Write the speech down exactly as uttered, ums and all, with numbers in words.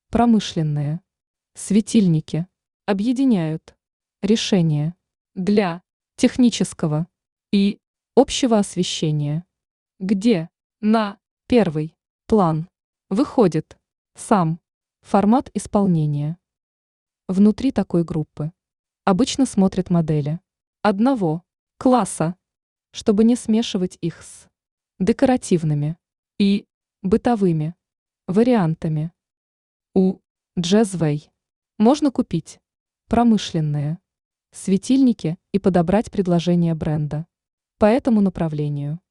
Промышленные. Светильники. Объединяют. Решения. Для технического и общего освещения. Где на первый план выходит сам формат исполнения. Внутри такой группы обычно смотрят модели одного класса, чтобы не смешивать их с декоративными и бытовыми вариантами. У Jazzway можно купить промышленные светильники и подобрать предложение бренда по этому направлению.